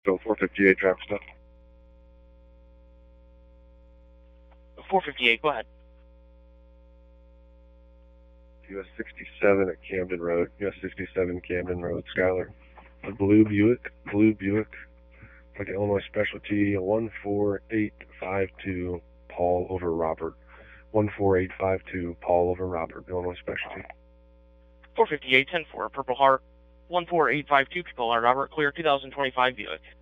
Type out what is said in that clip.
So 458 traffic stop. 458, go ahead. US 67 at Camden Road. US 67 Camden Road, Skylar. A blue Buick, like an Illinois Specialty, 14852 Paul over Robert. 14852 Paul over Robert, Illinois Specialty. 458, 10-4, Purple Heart, 14852 Purple Heart, Robert, clear 2025 Buick.